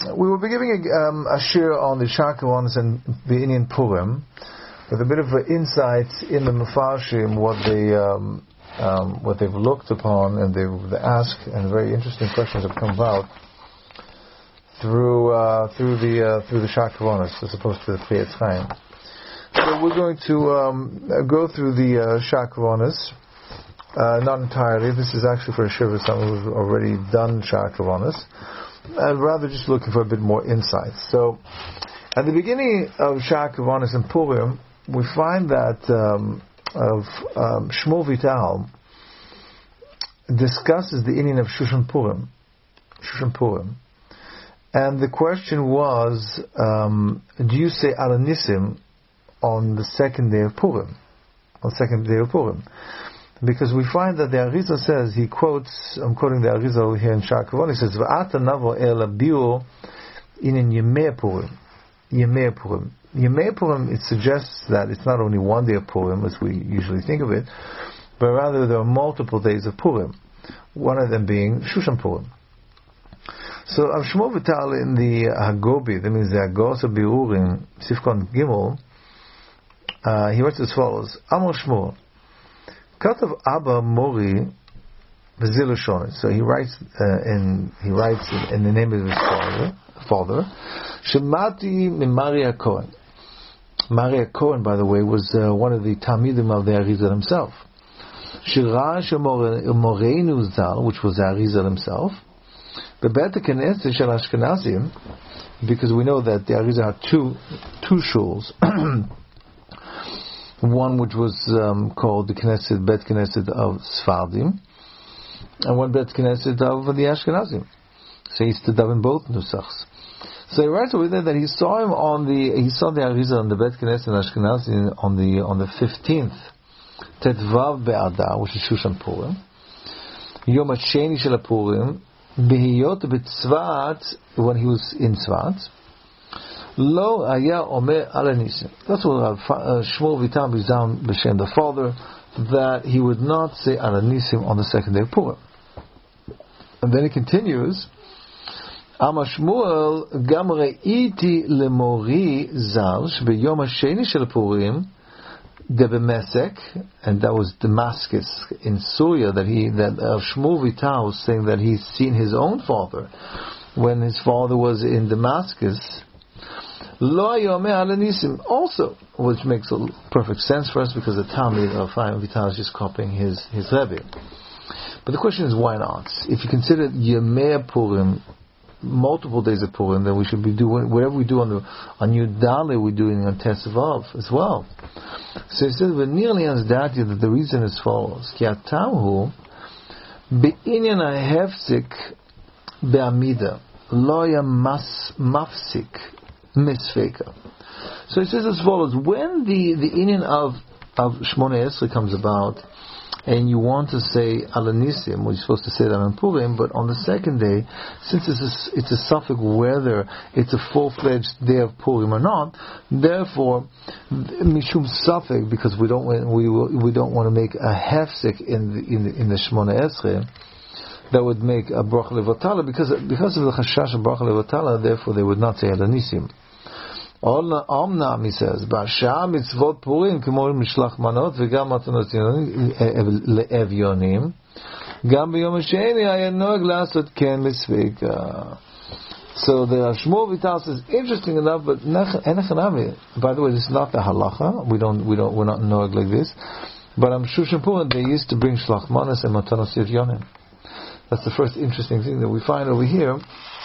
We will be giving a shir on the Shakaronis and the Indian Purim, with a bit of insight in the Mefarshim, what they've looked upon and they've asked, and very interesting questions have come about through the Shakaronis as opposed to the Chayetz Chaim. So we're going to go through the Shakaronis, not entirely. This is actually for a shir for someone who's already done Shakaronis. I'd rather just looking for a bit more insight. So, at the beginning of Shakaronis and Purim, we find that Shmuel Vital discusses the Indian of Shushan Purim, and the question was, do you say Alanissim on the second day of Purim? Because we find that the Arizal says, he quotes, I'm quoting the Arizal here in Shakaron, he says, V'ata navo el abiu in Yemei Purim. Yemei Purim, it suggests that it's not only one day of Purim, as we usually think of it, but rather there are multiple days of Purim. One of them being Shushan Purim. So, Shmuel Vital in the Hagobi, that means the Hagos of Biurim, Sifkon Gimel, he writes as follows, Amor Shmuel, Katav Abba Mori V'zilushon. So he writes in the name of his father. Shemati Maria Cohen. Maria Cohen, by the way, was one of the Talmidim of the Arizal himself. Shira Moreinu Zal, which was the Arizal himself. The Bet Knesset Shel Ashkenazim, because we know that the Arizal had two shuls. One which was called the Knesset, Bet Knesset of Sfardim, and one Bet Knesset of the Ashkenazim. So he used to daven both nusachs. So he writes over there that he saw the Arizal on the Bet Knesset and Ashkenazim on the 15th Tetvav Be'adar, which is Shushan Purim, Yom HaSheni Shel Purim, Behiyot B'Tzvat, when he was in Tzvat. Lo haya omer ala nisim. That's what Shmuel Vital Bizam B'Shem, the father, that he would not say ala nisim on the second day of Purim. And then he continues, Ama Shmuel gam re'iti lemori zal shbeyom hasheni shel Purim de b'Mesek, and that was Damascus in Syria, that Shmuel Vital was saying that he's seen his own father when his father was in Damascus. Lo Yomeh Alanisim, also, which makes perfect sense for us because the Talmud of Chaim Vital is just copying his Rebbe. But the question is, why not? If you consider Yemei Purim, multiple days of Purim, then we should be doing whatever we do on Yud Daleh, we're doing on Tesvav as well. So he says, "V'nirli ansdati," that the reason is follows: Ki atamhu be'inyan ha'hefzik be'amida lo mafsik misfeka. So he says as follows: when the Indian of Shmoneh Esrei comes about, and you want to say Alanisim, well, you're supposed to say that on Purim, but on the second day, since it's a suffix whether it's a full-fledged day of Purim or not, therefore, mishum suffix, because we don't want to make a hefsek in the Shmoneh Esrei, that would make a bracha levatala, because of the chashash of bracha levatala, therefore they would not say Alanisim. Omnam, he says, Ba'ashah mitzvot Purim k'mo mishlach manot v'gam matanot le'evyonim gam b'yom hasheni haya noeg la'asot ken mitzvika. So the Shmuel Vital says, interesting enough, but enechanami. By the way, this is not the halacha. We're not noeg like this. But I'm Shushan Purim, they used to bring shlach manos and matanot evyonim. That's the first interesting thing that we find over here.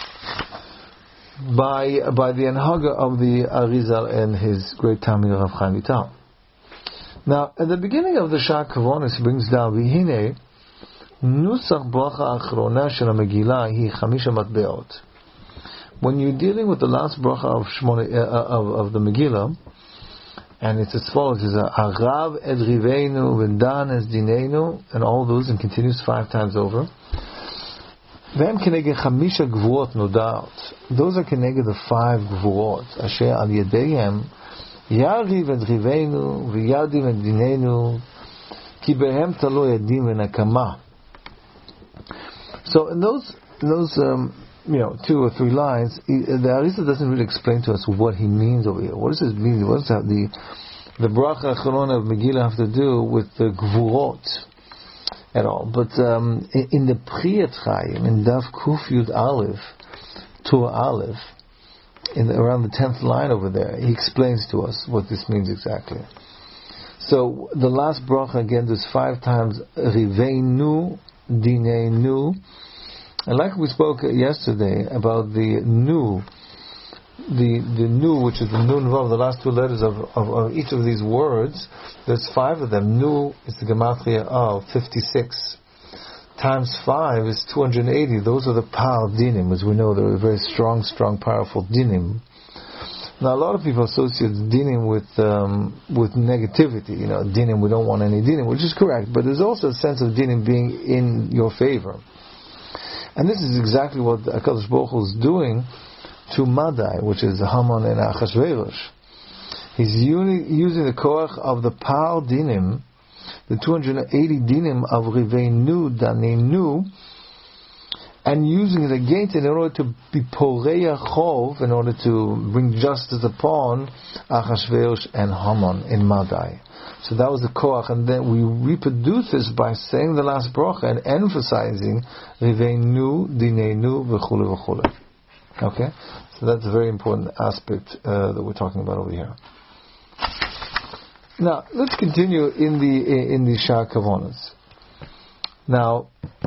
By the Enhaga of the Arizal and his great Talmid Rav Chaim Vital. Now, at the beginning of the Shakaronis, he brings down V'hinei Nusach Bracha Achrona Shel HaMegillah Hi Chamisha Matbeot. When you're dealing with the last bracha of the Megillah, and it's as follows: it's Arav Ed Riveinu V'dan Es Dineinu, and all those, and continues 5 times over. Them keneged chamisha gvuot noda'ot. Those are keneged the 5 gvuot. Asher al yedeihem yariv et riveinu v'yadim et dineinu ki behem talo yadim v'nakama. So in those 2 or 3 lines, the Arizal doesn't really explain to us what he means over here. What does this mean? What does the bracha acharona of Megillah have to do with the gvurot at all? But in the Priyat Chaim, in Daf Kuf Yud Aleph, Tur Aleph, around the 10th line over there, he explains to us what this means exactly. So the last bracha again, there's 5 times Riveinu, Dineinu, and like we spoke yesterday about the nu, the nu, which is the nun vav, the last 2 letters of each of these words. There's 5 of them. Nu is the gematria of 56. Times 5 is 280. Those are the par dinim, as we know. They're very strong, powerful dinim. Now, a lot of people associate dinim with negativity. Dinim, we don't want any dinim, which is correct. But there's also a sense of dinim being in your favor. And this is exactly what HaKadosh Baruch Hu is doing to Madai, which is Haman and Achashverosh. He's using the koach of the par dinim, the 280 dinim of Riveinu, Danenu, and using it against it in order to be Poreya Chov, in order to bring justice upon Achashverosh and Haman in Madai. So that was the koach, and then we reproduce this by saying the last bracha and emphasizing Riveinu, Dinenu, v'chule v'chule. Okay? So that's a very important aspect that we're talking about over here. Now, let's continue in the Sha'ar Kavonos. Now,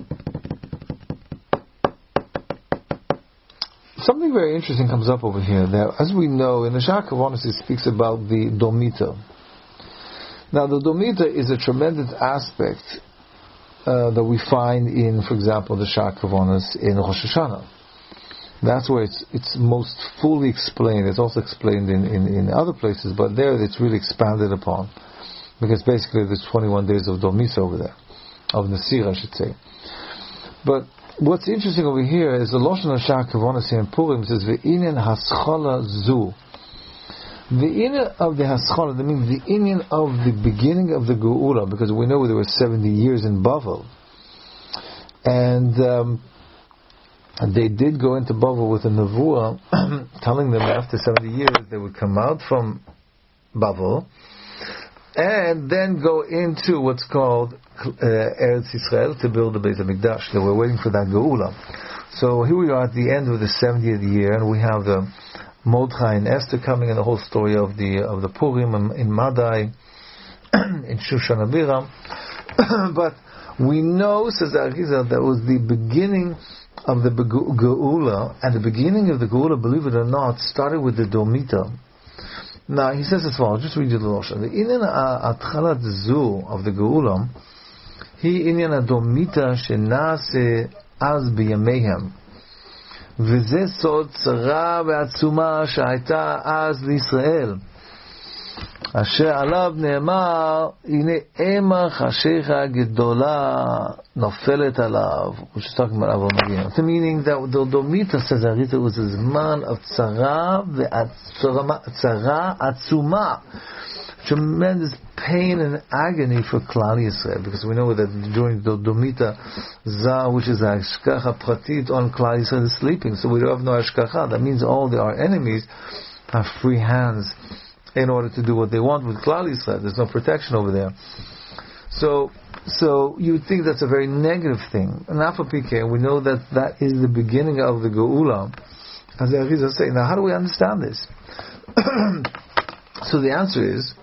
something very interesting comes up over here. That, as we know, in the Sha'ar Kavonos it speaks about the Domita. Now, the Domita is a tremendous aspect that we find in, for example, the Sha'ar Kavonos in Rosh Hashanah. That's where it's most fully explained. It's also explained in other places, but there it's really expanded upon. Because basically there's 21 days of Domisa over there. Of Nasir, I should say. But what's interesting over here is the Lashon Sha'ar Kavonos here in Purim says, Ve'inyan haschala zu. The inyan of the haschala, that means the inyan of the beginning of the Geula, because we know there were 70 years in Bavel. And they did go into Bavel with a nevuah, telling them after 70 years they would come out from Bavel, and then go into what's called Eretz Yisrael to build the Beit HaMikdash. They were waiting for that Geula. So here we are at the end of the 70th year, and we have the Mordechai and Esther coming, and the whole story of the Purim in Madai, in Shushan Abiram. But we know, says the Arizal, that was the beginning of the Geula, and the beginning of the Geula, believe it or not, started with the Domita. Now, he says as follows, just read you the Lashon. The Inyan Atchalat Zu of the Geula, he Inyan Domita Shenase Az B'Yamehem. וזה סוד צרה ועצומה שהייתה אז לישראל, אשר עליו נאמר, הנה אימה חשיכה גדולה נופלת עליו. We're just talking about Avraham Avinu. The meaning that the Domita, says Arizal, was a zman of tzara עצומה, tremendous pain and agony for Klal Yisrael, because we know that during the Domita Zah, which is Hashkacha Pratit on Klal Yisrael, is sleeping, so we don't have no Hashkacha. That means all our enemies have free hands in order to do what they want with Klal Yisrael. There's no protection over there. So you would think that's a very negative thing. And Afa Pikeh, we know that is the beginning of the Geula, as the Arizal say. Now, how do we understand this? So the answer is,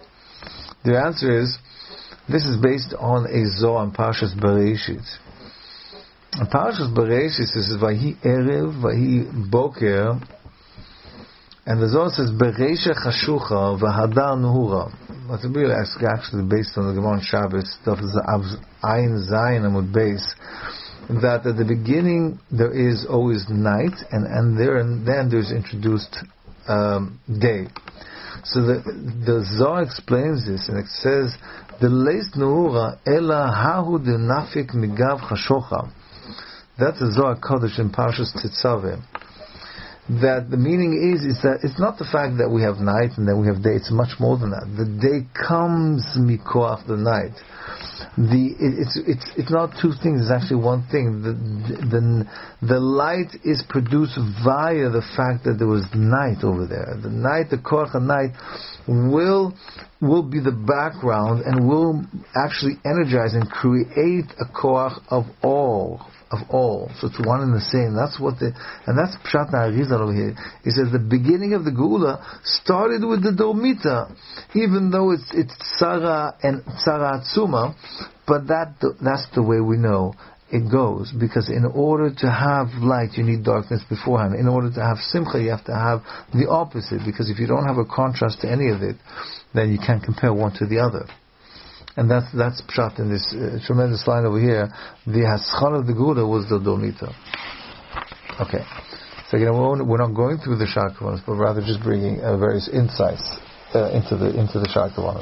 this is based on a Zohar in Parshas Bereshit. In Parshas Bereshit, it says, Vahi Erev, Vahi Boker, and the Zohar says, Bereisha Chashucha, Vahadar Nuhura. That's really actually based on the Gemara on Shabbos, stuff is Ayin Zayin Amud Beis, that at the beginning there is always night, and then there's introduced day. So the Zohar explains this, and it says, "The leis nuura ela hahu de nafik migav chashocha." That's the Zohar Kodesh in Parshas Tetzaveh. That the meaning is that it's not the fact that we have night and then we have day. It's much more than that. The day comes mikoach the night. it's not two things. It's actually one thing. The light is produced via the fact that there was night over there. The night, the koach of night, will be the background and will actually energize and create a koach of all. So it's one and the same. That's Pshat Arizal over here. He says the beginning of the Geula started with the Dormita, even though it's Tzara and Tzara Atzuma, but that's the way we know it goes, because in order to have light you need darkness beforehand. In order to have Simcha you have to have the opposite, because if you don't have a contrast to any of it, then you can't compare one to the other. And that's pshat in this tremendous line over here. The haschal of the Geula was the Dormita. Okay. So again, we're not going through the Shakravanas, but rather just bringing various insights into the Shakravanas.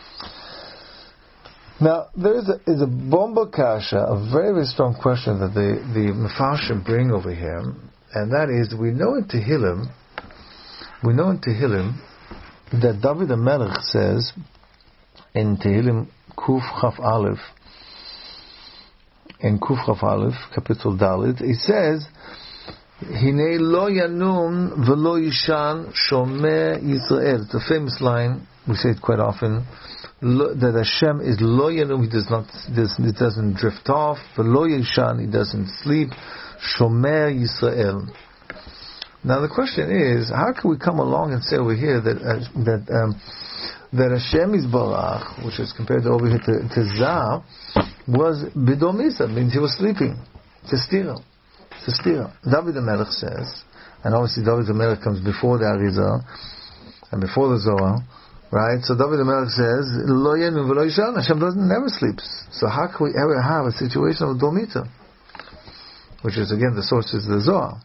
Now, there is a bomba kasha, a very, very strong question that the Mefarshim bring over here, and that is, we know in Tehillim that David HaMelech says in Tehillim Kuf Chaf Aleph, Kapitel Dalet, he says, Hinei lo yanum v'lo yishan shomeh Yisrael. It's a famous line, we say it quite often, that Hashem is lo yanum, he doesn't drift off, v'lo yishan, he doesn't sleep, shomeh Yisrael. Now the question is, how can we come along and say over here that Hashem is Barach, which is compared over here to Zah, was Bidomisa, means he was sleeping. It's a stira. David HaMelech says, and obviously David HaMelech comes before the Arizal and before the Zohar, right? So David HaMelech says, Lo yenu v'lo yishan, Hashem never sleeps. So how can we ever have a situation of Domita? Which is again the source is the Zohar.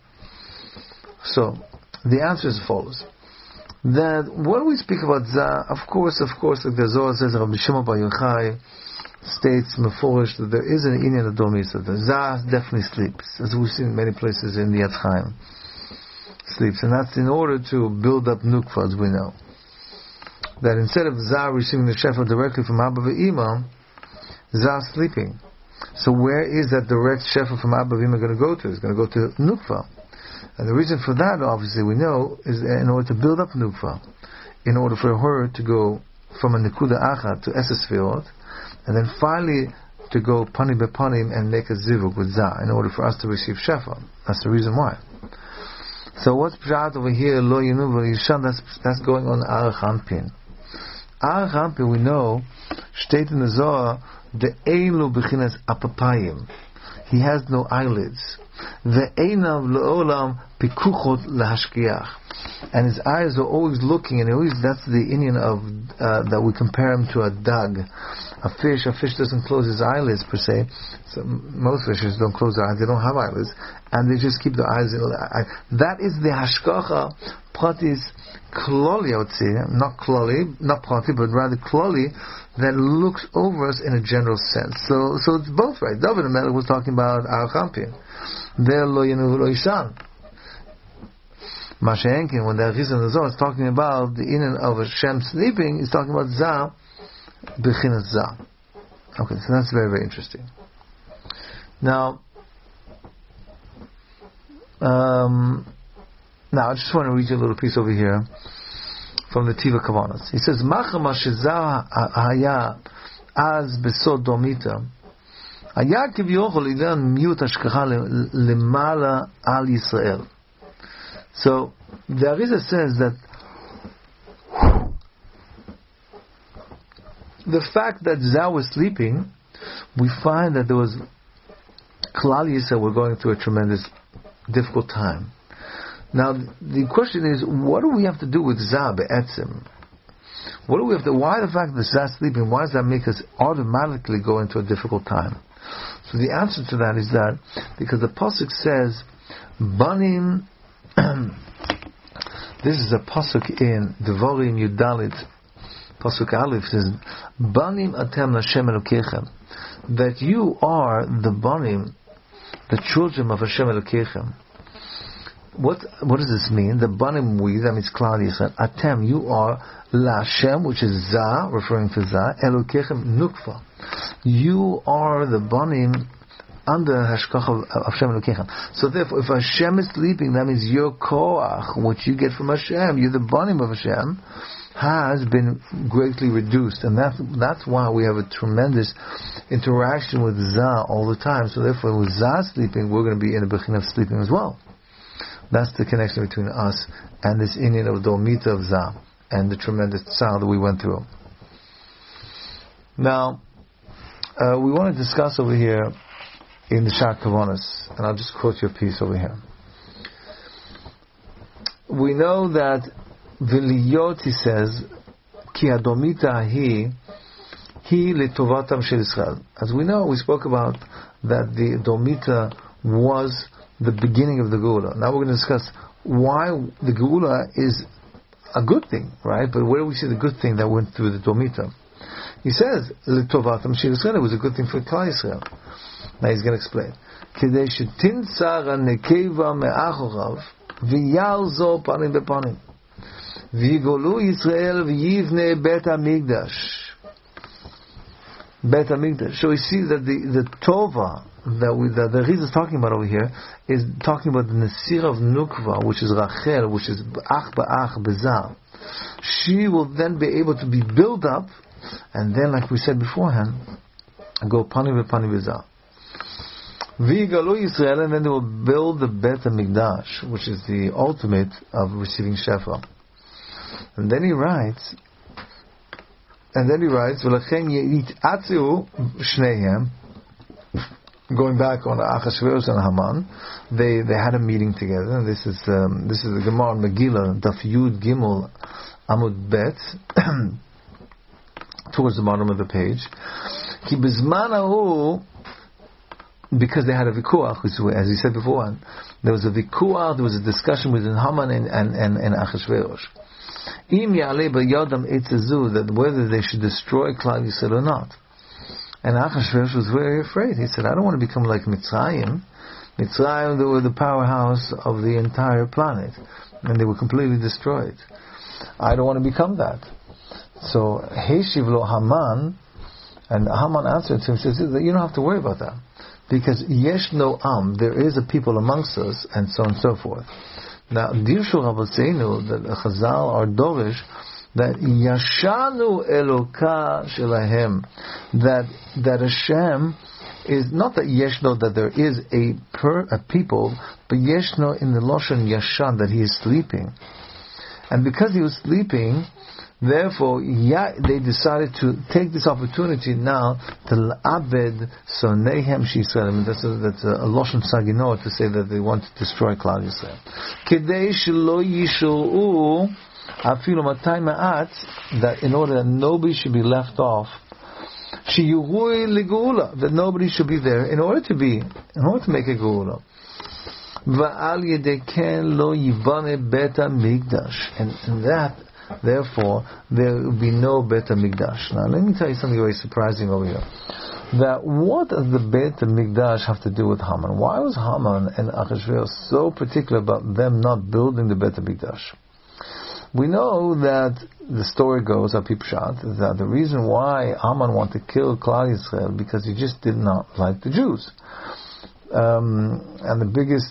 So the answer is as follows. That when we speak about Zah, of course, like the Zohar says, Rabbi Shimon Bar Yochai states Meforish that there is an inyan of Domisa. The Zah definitely sleeps, as we've seen in many places in the Yad Chaim. Sleeps, and that's in order to build up Nukva, as we know. That instead of Zah receiving the Shefa directly from Abba V'Ima, Zah sleeping. So where is that direct Shefa from Abba V'Ima going to go to? It's going to go to Nukva. And the reason for that, obviously, we know, is in order to build up Nukva, in order for her to go from a Nekuda Achat to Esesfiot, and then finally to go Panim Bepanim and make a Zivug with Zah, in order for us to receive Shefa. That's the reason why. So what's Pshat over here, Lo Yinu V'lo Yishan, that's going on Arach Anpin. Arach Anpin, we know, state in the Zohar, the Eilu B'chinas Apapayim. He has no eyelids. Ve'einav le'olam pikuchot lahashkiach, and his eyes are always looking, and that's the inyan of that we compare him to a dag, a fish. A fish doesn't close his eyelids per se. So most fishes don't close their eyes; they don't have eyelids, and they just keep their eyes. That is the hashkacha pratis kloli, I would say, not prati, but rather kloli, that looks over us in a general sense. So it's both right. David HaMelech was talking about Arachampin. There lo yenu lo yishan. Mashenkin, when the Arizal Zohar is talking about the inyan of Hashem sleeping, he's talking about Zah, Bechinas Zah. Okay, so that's very, very interesting. Now, I just want to read you a little piece over here from the Tiva Kavanas. He says, Machama shezah haya az besod domita היה כביכול עניין מיעוט השגחה למעלה על ישראל. So the Arizal says that the fact that Zah was sleeping, we find that there was Klal Yisrael were going through a tremendous difficult time. Now the question is, what do we have to do with Zah be'etzim? Why the fact that Zah is sleeping, why does that make us automatically go into a difficult time? So the answer to that is that because the pasuk says, "Banim." This is a pasuk in Devarim Yudalit, pasuk Aleph says, "Banim atem Hashem Elokechem," that you are the banim, the children of Hashem Elokechem. what does this mean? The banim we, that means Klal Yisrael. Atem, you are Lashem, which is Za, referring to Za. Elokechem Nukva. You are the banim under Hashkach of Hashem Elokechem. So therefore, if Hashem is sleeping, that means your koach, what you get from Hashem, you're the banim of Hashem, has been greatly reduced, and that's why we have a tremendous interaction with Za all the time. So therefore, with Za sleeping, we're going to be in a bechin of sleeping as well. That's the connection between us and this Indian of Dolmita of Za, and the tremendous tzar that we went through. Now, we want to discuss over here in the Shar Kavanos, and I'll just quote you a piece over here. We know that V'liyot, he says, Ki Adomita hi letovatam shel Israel. As we know, we spoke about that the Domita was the beginning of the Geula. Now we're going to discuss why the Geula is a good thing, right? But where do we see the good thing that went through the Domita? He says, letovatam shel Israel, it was a good thing for Klal Yisrael. Now he's going to explain. Kidei shetintzara nekeva me'achorav v'yalzo panim bepanim. V'yigolu Yisrael v'yivne Bet HaMikdash. Bet HaMikdash. So we see that the Tova that the Riz is talking about over here is talking about the Nesir of Nukva, which is Rachel, which is Ach Ba'ach Bezar. She will then be able to be built up, and then, like we said beforehand, go Pani V'Pani Bezar. V'yigalu Yisrael, and then they will build the Bet HaMikdash, which is the ultimate of receiving Shefa. And then he writes, V'lachem yit'atzu shnehem, going back on Achashverosh and Haman, they had a meeting together. And this is the Gemara Megillah, Daf Yud Gimel Amud Bet, towards the bottom of the page. Ki bizmanahu, because they had a vikuach, as he said before, there was a vikuach, there was a discussion between Haman and Achashverosh. Im ya'aleh b'yadam etzezu, that whether they should destroy Klal Yisrael or not. And Achashverosh was very afraid. He said, I don't want to become like Mitzrayim. Mitzrayim, they were the powerhouse of the entire planet, and they were completely destroyed. I don't want to become that. So Heshiv lo Haman, and Haman answered to him, says, you don't have to worry about that, because yesh no am, there is a people amongst us, and so on and so forth. Now, Dirshu Rabbeinu, that Chazal are Dorish, that Yashanu Eloka Shelahem, that Hashem is not that Yeshno, that there is a people, but Yeshno in the Loshan Yashan, that he is sleeping. And because he was sleeping, therefore, they decided to take this opportunity now to Abed Sonehem Shisrael. That's a Loshan Sagino to say that they want to destroy Klal Yisrael. Kedei shelo yishuru afilu matay ma'at, that in order that nobody should be left off, sheyurui legeula, that nobody should be there in order to make a geula. Va'al yedei ken lo yivane Bet HaMikdash, and that, therefore, there will be no Bet HaMikdash. Now, let me tell you something very surprising over here. That what does the Bet HaMikdash have to do with Haman? Why was Haman and Achashverosh so particular about them not building the Bet HaMikdash? We know that the story goes, Apipshat, that the reason why Haman wanted to kill Klal Yisrael because he just did not like the Jews. And the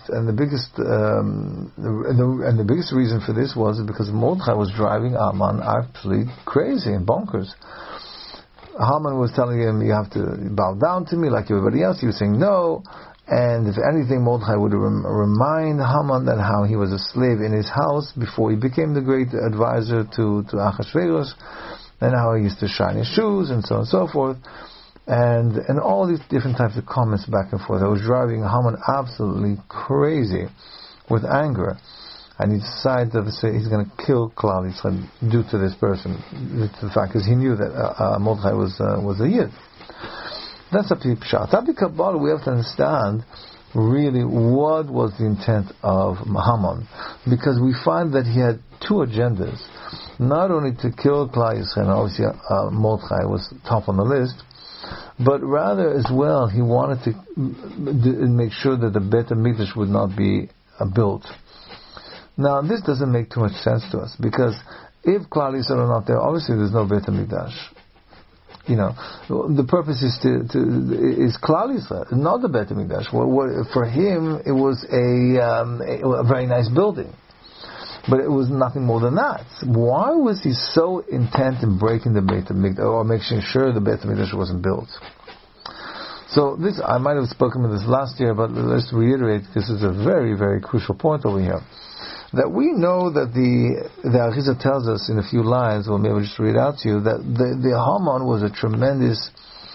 biggest reason for this was because Mordechai was driving Haman absolutely crazy and bonkers. Haman was telling him, you have to bow down to me like everybody else. He was saying no. And if anything, Mordechai would remind Haman that how he was a slave in his house before he became the great advisor to Achashverosh, and how he used to shine his shoes and so on and so forth. And all these different types of comments back and forth. I was driving Haman absolutely crazy with anger, and he decided to say he's going to kill Klal Yisrael due to this person, due to the fact because he knew that Mordechai was a Yid. That's a pshat. Tapi Kabbalah, we have to understand really what was the intent of Haman, because we find that he had two agendas: not only to kill Klal Yisrael, and obviously Mordechai was top on the list, but rather as well, he wanted to make sure that the Bet HaMikdash would not be built. Now, this doesn't make too much sense to us, because if Klal Yisrael are not there, obviously there's no Beit HaMikdash. The purpose is is Klal Yisrael, not the Beit HaMikdash. For him, it was a very nice building, but it was nothing more than that. Why was he so intent in breaking the Beit HaMikdash, or making sure the Beit HaMikdash wasn't built? So this, I might have spoken about this last year, but let's reiterate, because it's a very, very crucial point over here. That we know that the Arizal tells us in a few lines, we'll maybe just read out to you, that the Haman was a tremendous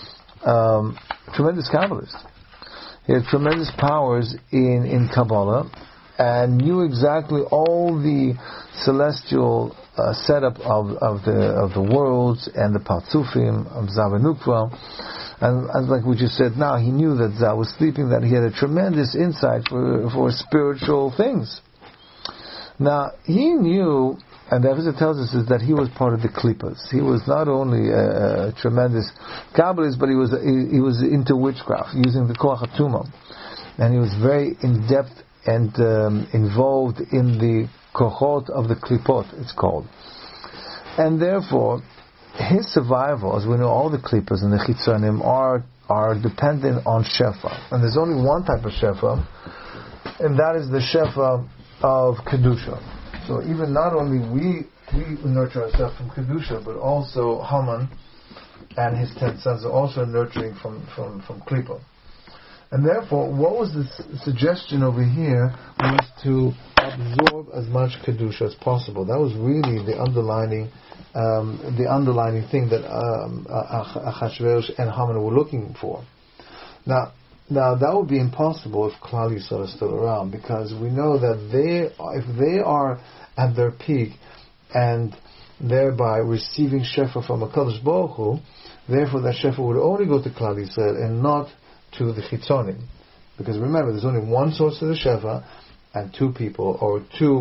Kabbalist. He had tremendous powers in Kabbalah, and knew exactly all the celestial setup of the worlds and the Parzufim of Zav and Nukva. And like we just said now, he knew that Zav was sleeping, that he had a tremendous insight for spiritual things. Now, he knew, and the Arizal tells us, is that he was part of the Klippas. He was not only a tremendous Kabbalist, but he was into witchcraft, using the Koach HaTumah. And he was very in-depth and involved in the Kochot of the Klipot, it's called. And therefore, his survival, as we know, all the Klippas and the Chitzonim are dependent on Shefa. And there's only one type of Shefa, and that is the Shefa of Kedusha. So even not only we nurture ourselves from Kedusha, but also Haman and his 10 sons are also nurturing from Klippa. And therefore, what was the suggestion over here was to absorb as much Kedusha as possible. That was really the underlining thing that Achashverosh and Haman were looking for. Now that would be impossible if Klal Yisrael is still around, because we know that if they are at their peak and thereby receiving Shefa from HaKadosh Baruch Hu, therefore that Shefa would only go to Klal Yisrael and not to the Chitzonim. Because remember, there's only one source of the Shefa, and two people, or two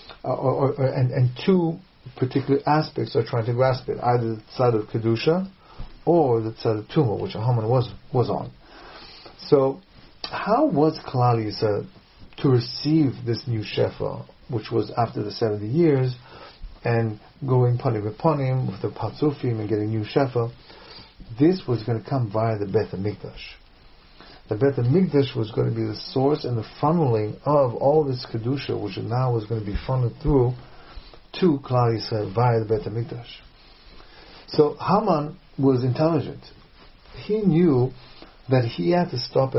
particular aspects are trying to grasp it, either the side of Kedusha or the side of Tumah, which Haman was on. So, how was Klal Yisrael to receive this new Shefa, which was after the 70 years, and going panim v'panim with the Parzufim and getting new Shefa? This was going to come via the Beit HaMikdash. The Beit HaMikdash was going to be the source and the funneling of all this Kedusha, which now was going to be funneled through to Klal Yisrael via the Beit HaMikdash. So Haman was intelligent. He knew that he had to stop at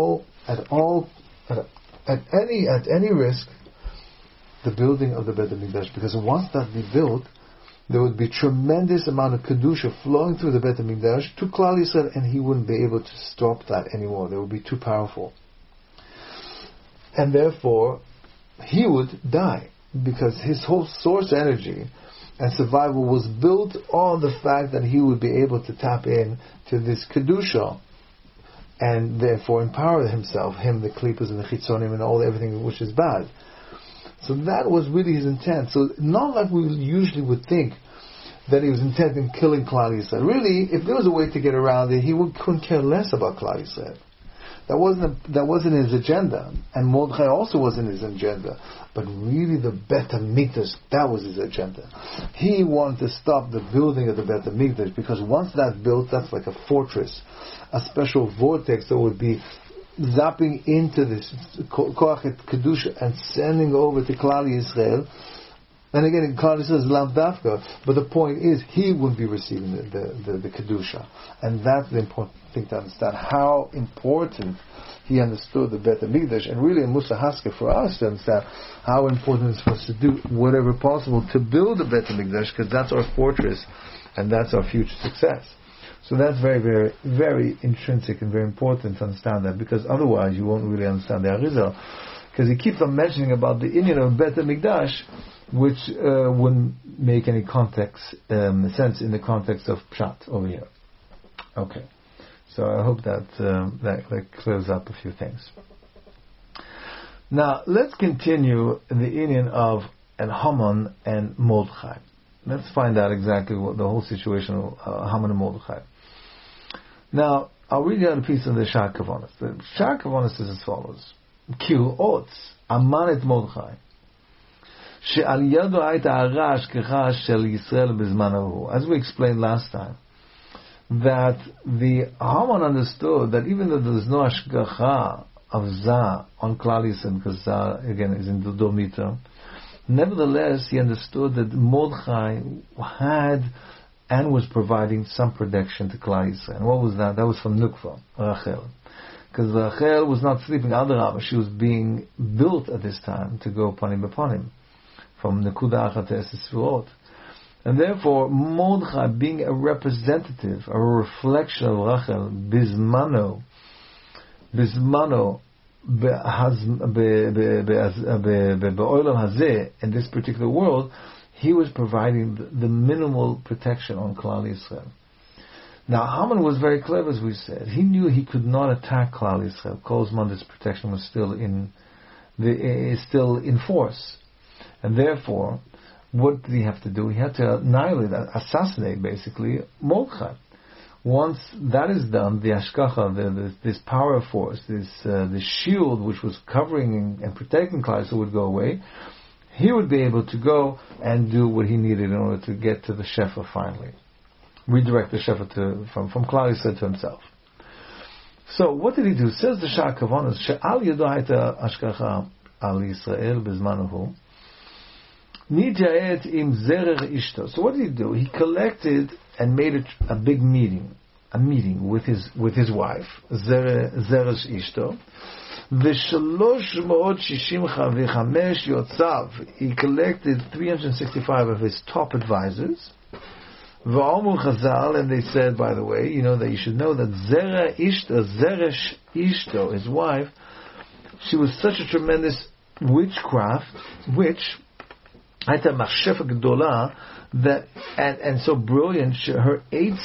any risk the building of the Beit HaMikdash, because once that be built, there would be tremendous amount of Kedusha flowing through the Beit HaMikdash to Klal Yisrael, and he wouldn't be able to stop that anymore. They would be too powerful. And therefore, he would die, because his whole source energy and survival was built on the fact that he would be able to tap in to this Kedusha, and therefore empower himself, the Klippas and the Chitzonim and everything which is bad. So that was really his intent. So not like we usually would think that he was intent in killing Klal Yisrael. Really, if there was a way to get around it, he couldn't care less about Klal Yisrael. That wasn't his agenda, and Mordechai also wasn't his agenda. But really, the Beit HaMikdash, that was his agenda. He wanted to stop the building of the Beit HaMikdash, because once that's built, that's like a fortress, a special vortex that would be zapping into this Koach Kedusha and sending over to Klal Yisrael. And again, Klal Yisrael is Lav Dafka, but the point is, he wouldn't be receiving the Kedusha. And that's the important thing to understand, how important he understood the Beit HaMikdash, and really a Musa Haskell for us to understand how important it is for us to do whatever possible to build the Beit HaMikdash, because that's our fortress, and that's our future success. So that's very, very, very intrinsic and very important to understand that, because otherwise you won't really understand the Arizal, because he keeps on mentioning about the Inyan of Beit HaMikdash, which wouldn't make any sense in the context of Pshat over here. Okay, so I hope that clears up a few things. Now let's continue the Inyan of Haman and Mordechai. Let's find out exactly what the whole situation of Haman and Mordechai. Now, I'll read you out a piece of the Sha'ar Kavonos. The Sha'ar Kavonos is as follows: Kil Otz Amanet Mordechai. שעל ידו הייתה ההשגחה של ישראל בזמן ההוא. As we explained last time, that the Haman understood that even though there's no hashgacha of Zah on Klal Yisrael, because Zah again is in the Domita, nevertheless he understood that Mordechai had and was providing some protection to Klal Yisrael. And what was that? That was from Nukva, Rachel. Because Rachel was not sleeping Adarabah, she was being built at this time to go panim b'panim, from Nekuda Achat to Eses Sefirot. And therefore, Mordechai, being a representative, a reflection of Rachel, Bismano, Be'olam Hazeh, in this particular world, he was providing the minimal protection on Klal Yisrael. Now, Haman was very clever, as we said. He knew he could not attack Klal Yisrael. Kol Zman, this protection was still in force. And therefore, what did he have to do? He had to annihilate, assassinate, basically, Mordechai. Once that is done, the Ashkacha, this power force, the shield which was covering and protecting Klal Yisrael would go away. He would be able to go and do what he needed in order to get to the Shefa finally. Redirect the Shefa from Klal Yisrael to himself. So, what did he do? Says the Shah Kavanas, She'al Yado Hayta Ashkacha al Yisrael Bezmanahu. Nija'et im Zerech Ishto. So what did he do? He collected and made a big meeting, with his wife, Zerech Ishto. ו-365 יוצב. He collected 365 of his top advisors. V'omu Chazal, and they said, by the way, that you should know that Zerech Ishto, his wife, she was such a tremendous witch, הייתה מחשבה גדולה, that and so brilliant, her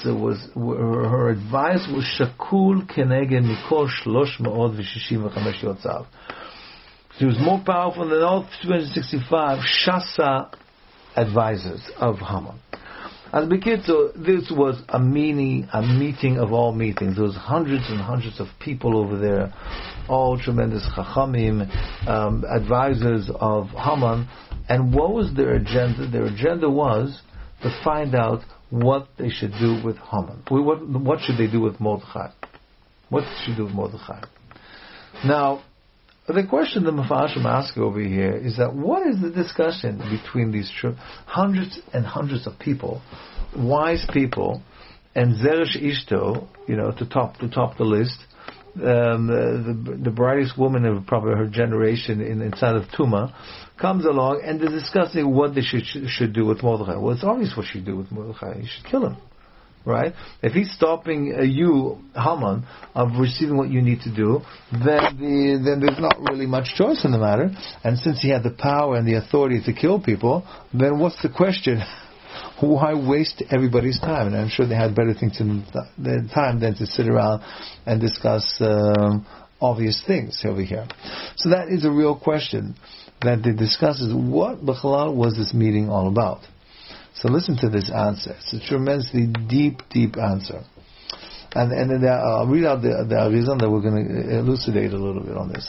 advice was שקול כנגד מכל 365 יוצב. She was more powerful than all 265 Shasa advisors of Haman. As Bekitzo, this was a meeting of all meetings. There was hundreds and hundreds of people over there, all tremendous chachamim, advisors of Haman. And what was their agenda? Their agenda was to find out what they should do with Haman. What should they do with Mordechai? What should they do with Mordechai? Now, the question the Mefarshim ask over here is that what is the discussion between these hundreds and hundreds of people, wise people, and Zeresh Ishto, to top the list, the brightest woman of probably her generation inside of Tuma, comes along and they're discussing what they should do with Mordechai. Well, it's obvious what you do with Mordechai. You should kill him. Right? If he's stopping you, Haman, of receiving what you need to do, then there's not really much choice in the matter. And since he had the power and the authority to kill people, then what's the question? Why waste everybody's time? And I'm sure they had better things in the time than to sit around and discuss obvious things over here. So that is a real question that they discuss, is what B'chalal was this meeting all about? So listen to this answer. It's a tremendously deep answer. And then I'll read out the Arizan that we're going to elucidate a little bit on this.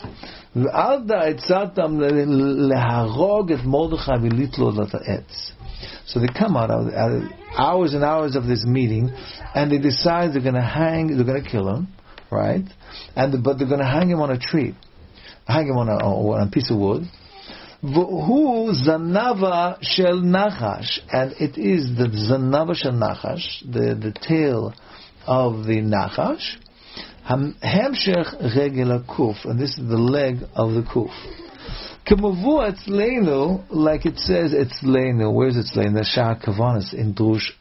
So they come out of hours and hours of this meeting, and they decide they're going to kill him, right? But they're going to hang him on a tree, hang him on a piece of wood. V'hu zanava shel nachash, and it is the zanava shel nachash, the tail of the nachash. Hamshech regel kuf, and this is the leg of the kuf. K'mavu etzleinu, like it says etzleinu. Where's etzleinu? The Shah Kavanas in Drush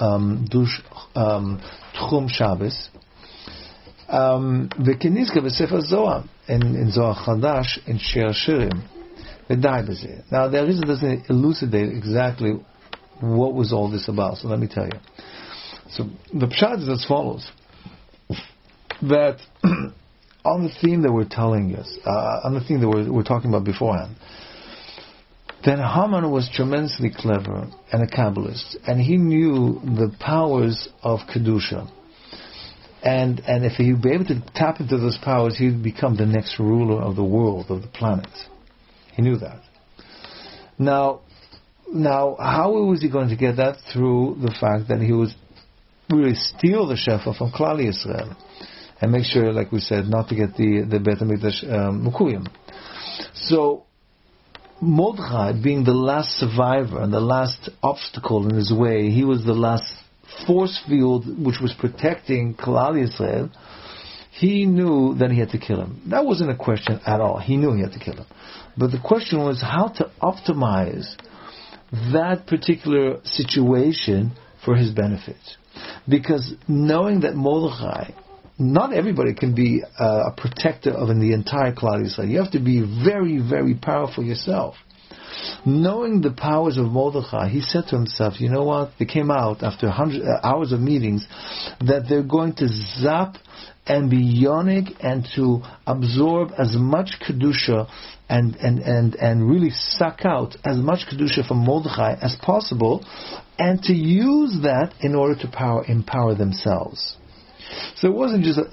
Tchum Shabbos. V'kenizka v'sefer Zohar in Zohar Chadash in Shir Shirim. Now, the Arizal doesn't elucidate exactly what was all this about, so let me tell you. So, the Pshat is as follows. That, on the theme that we're telling us, on the theme that we're talking about beforehand, that Haman was tremendously clever and a Kabbalist, and he knew the powers of Kedusha. And if he would be able to tap into those powers, he would become the next ruler of the world, of the planet. He knew that. Now, Now, how was he going to get that? Through the fact that he was really steal the shefa from Klal Yisrael and make sure, like we said, not to get the Beit HaMikdash Mukuyim. So Mordechai, being the last survivor and the last obstacle in his way, he was the last force field which was protecting Klal Yisrael. He knew that he had to kill him. That wasn't a question at all. He knew he had to kill him. But the question was how to optimize that particular situation for his benefit. Because knowing that Mordechai, not everybody can be a protector of the entire Klal Yisrael. You have to be very, very powerful yourself. Knowing the powers of Mordechai, he said to himself, you know what? They came out after 100 hours of meetings that they're going to zap and be yonic and to absorb as much kedusha and really suck out as much kedusha from Mordechai as possible, and to use that in order to empower themselves. So it wasn't just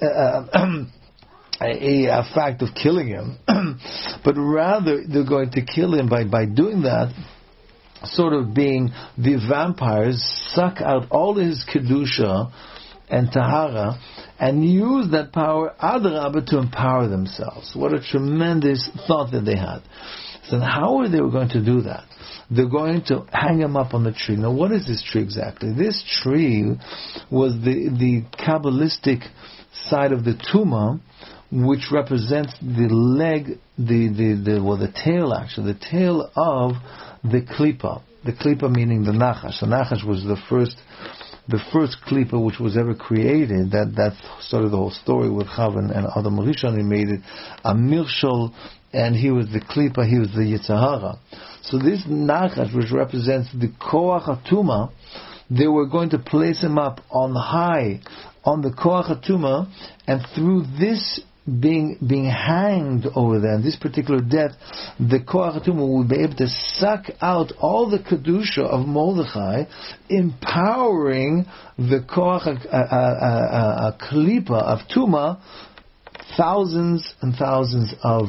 a fact of killing him, but rather they're going to kill him by doing that, sort of being the vampires, suck out all his kedusha and tahara, and use that power, adrabah, to empower themselves. What a tremendous thought that they had. So how are they going to do that? They're going to hang him up on the tree. Now, what is this tree exactly? This tree was the Kabbalistic side of the Tumah, which represents the leg, the tail actually, the tail of the Klippa. The Klippa meaning the Nachash. The Nachash was the first Klippa which was ever created. That started the whole story with Chava and Adam Rishon. He made it a Mirshol, and he was the Klippa, he was the Yetzer Hara. So this Nachash, which represents the Koach HaTumah, they were going to place him up on high, on the Koach HaTumah, and through this being hanged over there, this particular death, the Koach HaTumah will be able to suck out all the Kedusha of Mordechai, empowering the Koach Klippa of Tumah, thousands and thousands of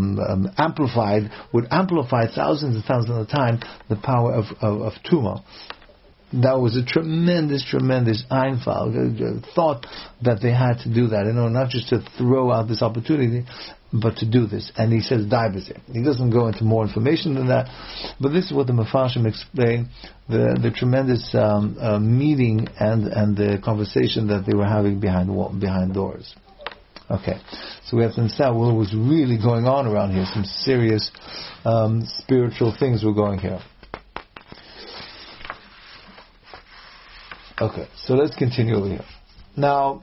would amplify thousands and thousands at a time the power of Tumah. That was a tremendous Einfall, thought that they had to do that. Not just to throw out this opportunity, but to do this. And he says, "Die bezeh." He doesn't go into more information than that, but this is what the Mefarshim explain: the tremendous meeting and the conversation that they were having behind doors. Okay, so we have to understand what was really going on around here. Some serious spiritual things were going here. Okay, so let's continue over here. Now,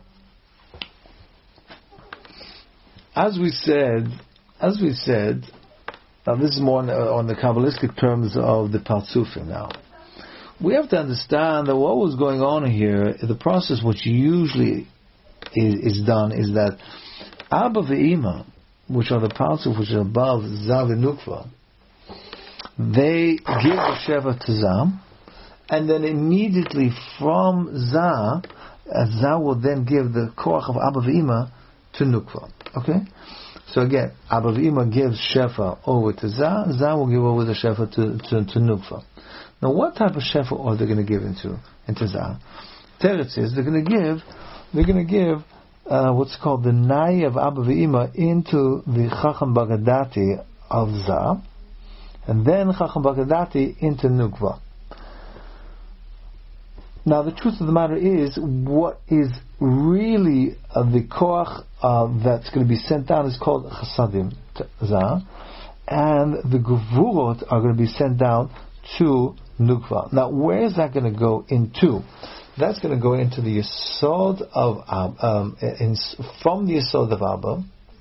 as we said, now this is more on the Kabbalistic terms of the Partsufim now. We have to understand that what was going on here, the process which usually is done is that Abba ve'Ima, which are the Partsuf which are above Zav and Nukva, they give the Sheva to Zam, and then immediately from Zah will then give the Koach of Abba ve'Ima to Nukva. Okay? So again, Abba ve'Ima gives Shefa over to Zah will give over the Shefa to Nukva. Now what type of Shefa are they going to give into Zah? Teretz is they're going to give what's called the Nai of Abba ve'Ima into the Chacham Bagadati of Zah, and then Chacham Bagadati into Nukva. Now, the truth of the matter is, what is really the koach that's going to be sent down is called chasadim to Zah, and the gevurot are going to be sent down to Nukva. Now, where is that going to go into? That's going to go into the yesod of from the yesod of Abba,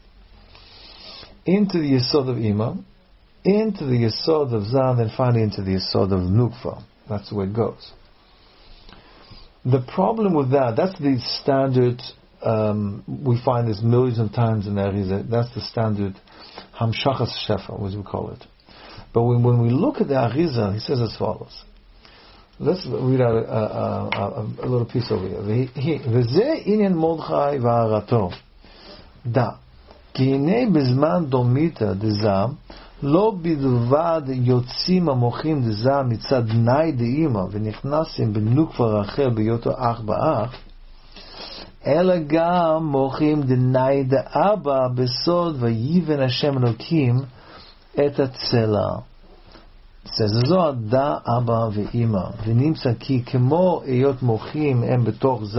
into the yesod of Ima, into the yesod of Zah, and then finally into the yesod of Nukva. That's the way it goes. The problem with that's the standard, we find this millions of times in Arizah, that's the standard Hamshachas Shefa, as we call it. But when we look at the Arizah, he says as follows. Let's read out a little piece over here. V'zeh inyan Mordechai v'arato. Da. Ki hinei bezman domita dezam, לא בלבד יוצאים המוחים דזה מצד נאי דאמא ונכנסים בנוקבה אחר בהיותו אח באח, אלא גם מוחים דנאי דאבא בסוד ויבן השם אלוקים את הצלע. זו דא אבא ואמא, ונמצא כי כמו היות מוחים הם בתוך זה,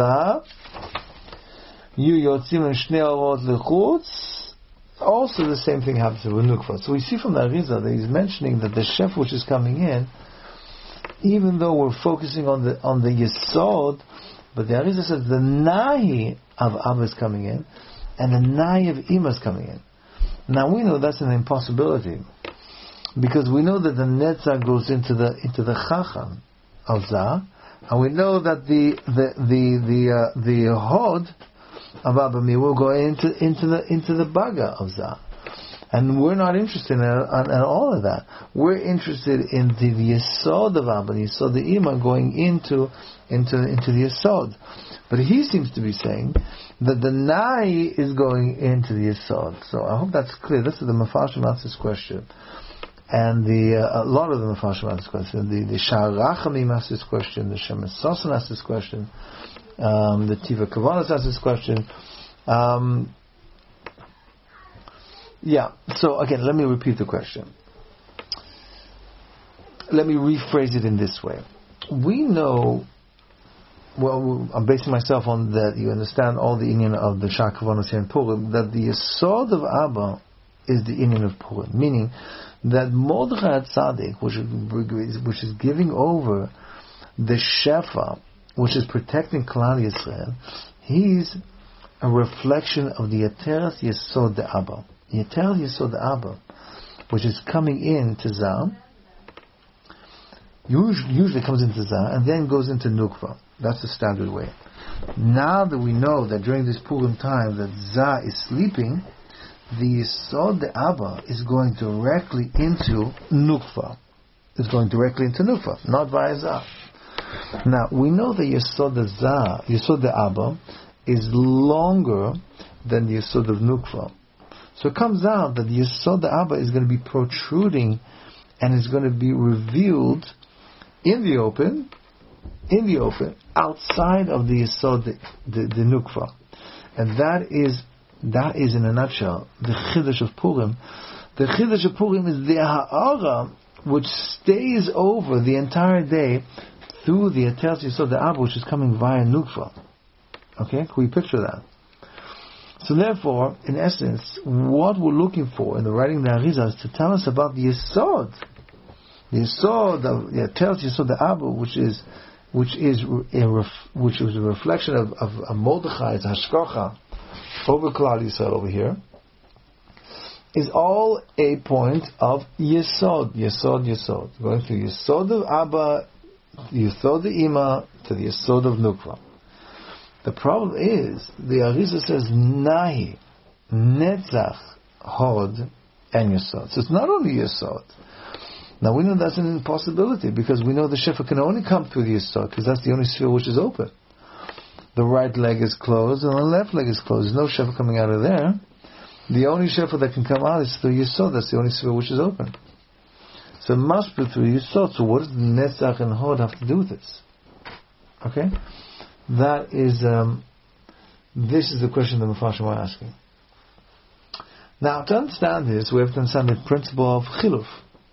יהיו יוצאים עם שני אורות לחוץ. Also the same thing happens with Nukva. So we see from the Arizal that he's mentioning that the Shef which is coming in, even though we're focusing on the Yesod, but the Arizal says the Nahi of Abba is coming in, and the Nahi of Ima is coming in. Now we know that's an impossibility, because we know that the Netzach goes into the Chacham of Zah, and we know that the Hod of Abba will go into the Baga of Zah. And we're not interested in all of that. We're interested in the Yesod of Abba, the Yesod the Ima going into the Yesod. But he seems to be saying that the Nai is going into the Yesod. So I hope that's clear. This is the Mefarshim asked this question. And a lot of the Mefarshim asked this question. The Sha'arachamim asked this question. The Shemes Sosan asked this question. The Tiva Kavanas asked this question. So again, let me repeat the question. Let me rephrase it in this way. We know, well, I'm basing myself on that you understand all the inyan of the Shah Kavanas here in Purim, that the Yesod of Abba is the inyan of Purim, meaning that Mordechai Tzaddik, which is giving over the Shefa, which is protecting Klal Yisrael, he's a reflection of the Yeteres Yesod de Abba. The Yeteres Yesod de Abba, which is coming into Zah, usually comes into Zah and then goes into Nukva. That's the standard way. Now that we know that during this Purim time that Zah is sleeping, the Yesod de Abba is going directly into Nukva. It's going directly into Nukva, not via Zah. Now, we know that Yesod the Abba, is longer than the Yesod of Nukva. So it comes out that the Yesod the Abba is going to be protruding and is going to be revealed in the open, outside of the Yesod the Nukva. And that is in a nutshell the Chiddush of Purim. The Chiddush of Purim is the Ha'ara which stays over the entire day through the Yeteres Yesod the Abba, which is coming via Nukva. Okay? Can we picture that? So therefore, in essence, what we're looking for in the writing of the Arizal is to tell us about the Yesod. The Yesod of the Yeteres Yesod the Abba, which is a reflection of Mordechai's Hashgacha over Klal Yisrael over here, is all a point of Yesod. Going through Yesod of Abba, Yesod the Ima, to the Yesod of Nukva. The problem is, the Arizal says Nahi, Netzach, Hod, and Yesod. So it's not only Yesod. Now we know that's an impossibility, because we know the Shefa can only come through the Yesod, because that's the only sphere which is open. The right leg is closed, and the left leg is closed. There's no Shefa coming out of there. The only Shefa that can come out is through Yesod. That's the only sphere which is open. So it must be through Yesod. So what does the Netzach and Hod have to do with this? Okay? That is, this is the question the Mefarshim are asking. Now, to understand this, we have to understand the principle of Chiluf.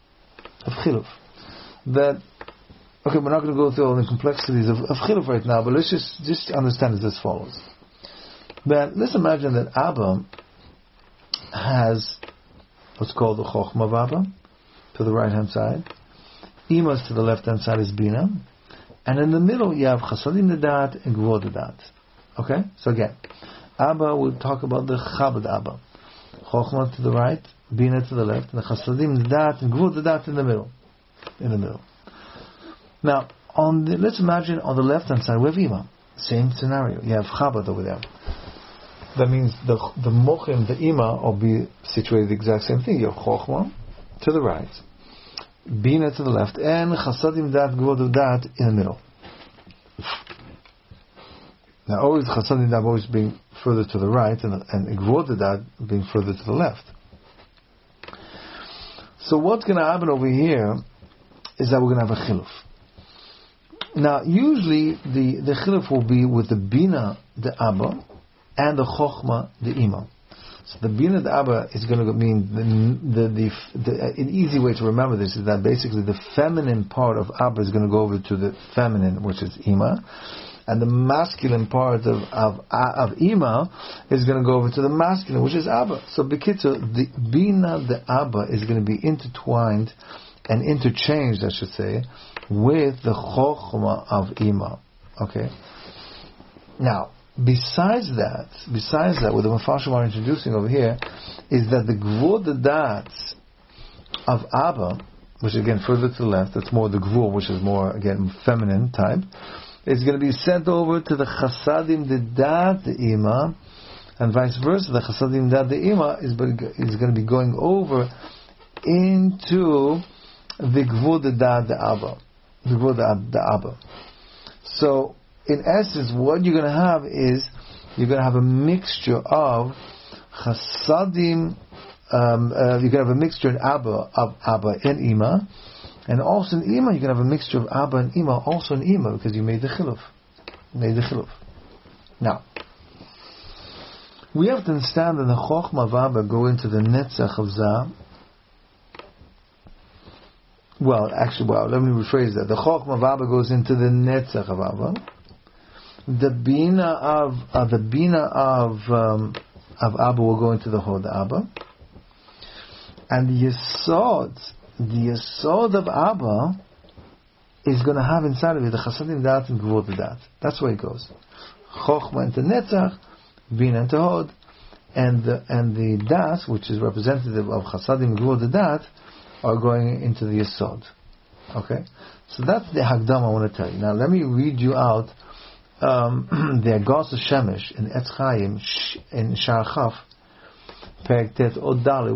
That, okay, we're not going to go through all the complexities of Chiluf right now, but let's just understand it as follows. That, let's imagine that Abba has what's called the Chochmah of Abba, to the right-hand side. Imas to the left-hand side is Bina. And in the middle, you have Chasadim Nedat and Gvod Nedat. Okay? So again, Abba, we'll talk about the Chabad Abba. Chochmah to the right, Bina to the left, and the Chasadim Nedat and Gvod Nedat in the middle. Now, let's imagine on the left-hand side, we have Ima. Same scenario. You have Chabad over there. That means the Mochim, the Ima, will be situated the exact same thing. You have Chochmah to the right, Bina to the left, and Chasadim Dat, Gvod Dat in the middle. Now, always Chasadim Dat always being further to the right, and Gvod Dat being further to the left. So what's going to happen over here is that we're going to have a chiluf. Now, usually the chiluf will be with the bina, the abba, and the chokhmah, the imam. So the bina, the abba, is going to mean an easy way to remember this is that basically the feminine part of abba is going to go over to the feminine, which is ima, and the masculine part of ima is going to go over to the masculine, which is abba. So bekitzer, the bina, the abba, is going to be intertwined and interchanged, I should say, with the chokhmah of ima. Okay. Now, besides that, what the Mefarshim are introducing over here is that the gvur dat of abba, which again further to the left, that's more the gvur, which is more again feminine type, is going to be sent over to the chasadim the dat the ima, and vice versa. The chasadim dat the ima is going to be going over into the gvur the dat the abba. The Abba. So, in essence, what you're going to have is you're going to have a mixture of Chasadim. You're going to have a mixture in Abba of Abba and Ima, and also in Ima you're going to have a mixture of Abba and Ima, also in Ima because you made the chiluf. Now, we have to understand that the Chokhmah of Abba go into the Netzach of Zah. Let me rephrase that. The Chokhmah of Abba goes into the Netzach of Abba. The Bina of Abba will go into the Hod Abba. And the Yesod of Abba is going to have inside of it the Chasadim Dat and Gvur Dat. That's where it goes. Chokhmah into Netzach, Bina into Hod, and the Das, which is representative of Chasadim and Gvur Dat, are going into the Yesod. Okay? So that's the Hagdam I want to tell you. Now let me read you out the Agos Shemesh in Etz Chaim in Shar Chaf Perek Tet Odali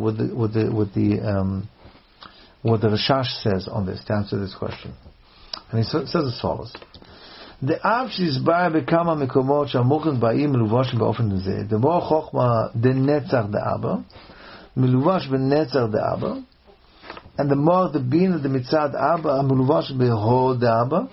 what the Rashash says on this to answer this question. And he says as follows: The Avshis Bar Bekama Mekomot Shamuchim Ba'im Meluvash Ba'ofen Zeh. The Bo Chokhmah the Netzach the Abba Meluvash beNetzach the Abba. And the more the Bina the Mitzad Abba Meluvash beHod the Abba.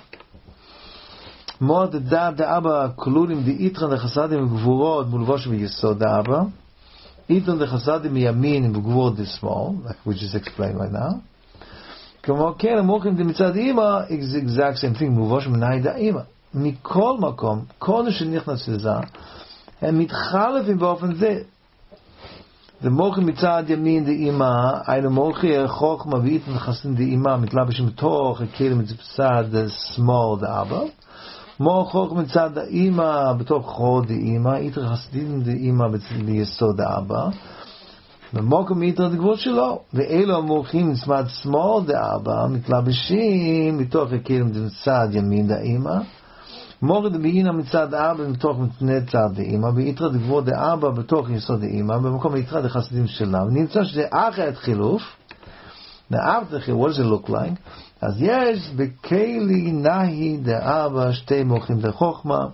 More the Dad the Abba Kulurim the Itran the Chasadim Gvurod Meluvash beYesod the Abba. Itran the Chasadim Yamin and Gvurod the small, like we just explained right now. Kamo Ken Mochim the Mitzad Ima is the exact same thing. Meluvash beNai the Ima. Mikol Makom Kol Shenichnas Lezah and Mitchalefim beOfen Zeh. The mochim mitzad yamin the ima, aynu mochi chokhmah v'itn chasin the ima mitlabishim toch kelim mitzad the small the abba. Mo chokhmah mitzad the ima b'toch chod the ima, itr chasin the ima b'yesod the abba. The mochim itr the gvul shelo. Ve'elo mochim mitzad small the abba mitlabishim b'toch kelim mitzad yamin the ima. More the beginning mitzad the Abba b'toch netzad the Ima, be'itra the gvur the Abba b'toch yesod the Ima, b'makom yitra the Chasidim shelav. Nimtza sh'ze achet chiluf. The after chiluf, what does it look like? As yes, b'keili nahi the Abba shtei mochim the Chokhmah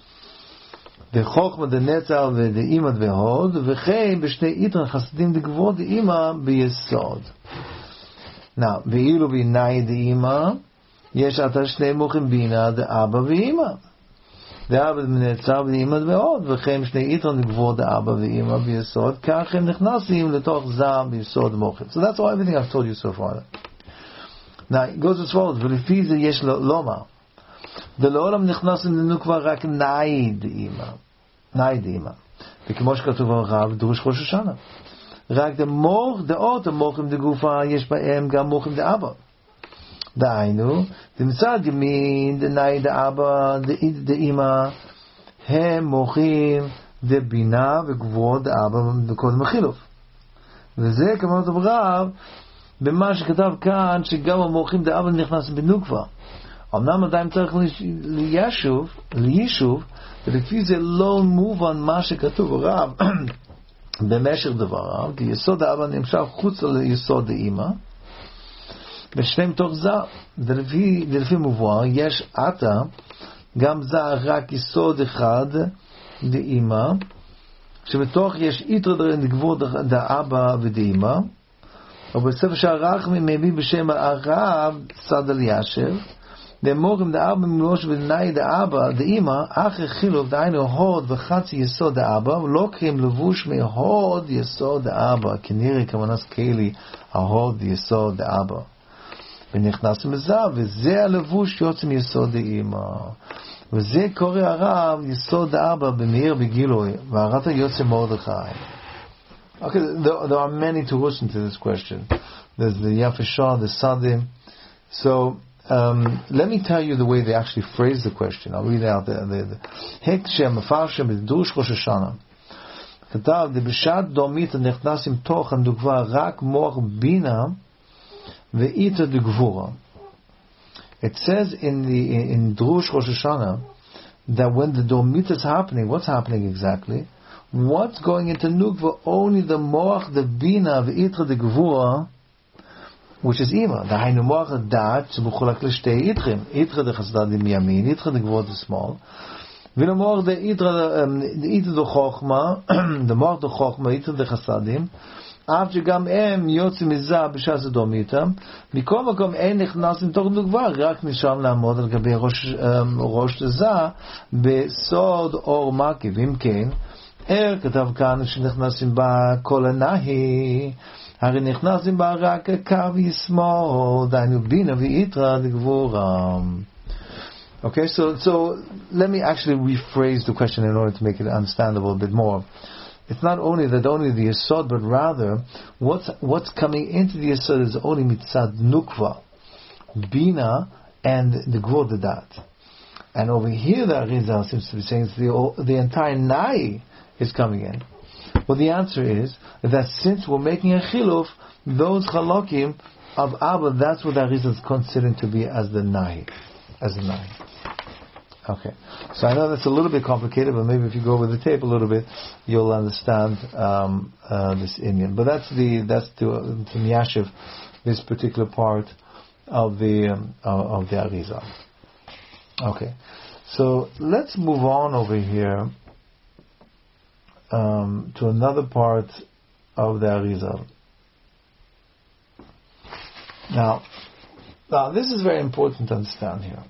the netzad the Ima the Hod, v'chein b'shtei itra Chasidim the gvur the Ima b'yesod. Now, ve'ilu b'nahi the Ima, יש עתה שני מוחים בינה דאבא ואמא. דאבא מנצר ואמא ועוד, וכן שני יתרון לגבור דאבא ואמא ביסוד, כך הם נכנסים לתוך זעם ביסוד מוחים. So that's all everything I've told you so far. Now it goes as follows, ולפי זה יש לומר, דלעולם נכנסים לנו כבר רק נאי דאמא. וכמו שכתוב הרב, דרוש ראש השנה. רק דעות המוחים דגופה, יש בהם גם מוחים דאבא. דהיינו, מצד ימין, דנאי דאבא, דאמא, הם מוחים דבינה וגבור דאבא בקודם החילוף. וזה כמובן הרב במה שכתב כאן, שגם המוחים דאבא נכנס בנוקבה. אמנם עדיין צריך ליישוב, ולפי זה לא מובן מה שכתוב הרב במשך דבריו, כי יסוד האבא נמשך חוץ ליסוד דאמא, בשניהם תוך זה, ולפי מבואר, יש עתה, גם זה רק יסוד אחד דאמא, שבתוך יש יתר דגבור דאבא ודאמא, Or בספר שער רחמים מביא בשם הרב צד אלישב, דאמורים דאבא ממלוש בנאי דאבא דאמא, אחרי חילוב דהיינו הוד וחצי יסוד דאבא, ולא קרים לבוש מהוד יסוד דאבא, כנראה כמונס קהילי ההוד יסוד דאבא. ונכנס מזה, וזה הלבוש יוצא מיסוד דאמא. וזה קורא הרב יסוד דאבא במאיר בגילוי, והרת יוצא מרדכי. Okay, there are many to listen to this question. There's the Yafashah, the Sadim. So, let me tell you the way they actually phrase the question. I'll read it out there. Hek Shem Mefarshem B'Dush Rosh Hashanah. כתב, דבשעת דומית נכנסים תוכן דוגבה רק מוח בינה ואיתה דגבורה. It says in Drush Rosh Hashanah that when the domit is happening, what's happening exactly? What's going into Nukva? Only the moach, the bina, ve'itra, the gvura, which is ima. The hainu moach, the dat, shemuchulak l'shtei itrim. Itra the chasdadim yamin, itra the gvura the small. V'no moach the itra the chochma, the moach the chochma, itra the chasdadim. אף שגם הם יוצאים מזה בשעת הדומיתם, מכל מקום אין נכנסים תוך נוגבה, רק משם לעמוד על גבי ראש לזה בסוד אור מקיף. אם כן, כתב כאן שנכנסים בה כל הנהי, הרי נכנסים בה רק קו ישמאל, דיינו בינה ויתרה לגבורה. Okay, so let me actually rephrase the question in order to make it understandable a bit more. It's not only that only the Yesod, but rather what's coming into the Yesod is only mitzad nukva, bina, and the gvur the dat. And over here the Arizal seems to be saying the entire nai is coming in. Well, the answer is that since we're making a chiluf, those chalokim of Abba, that's what the Arizal is considering to be as the nai. Okay, so I know that's a little bit complicated, but maybe if you go over the tape a little bit, you'll understand this Indian. But that's to Miyashiv, this particular part of the Arizal. Okay, so let's move on over here to another part of the Arizal. Now, this is very important to understand here.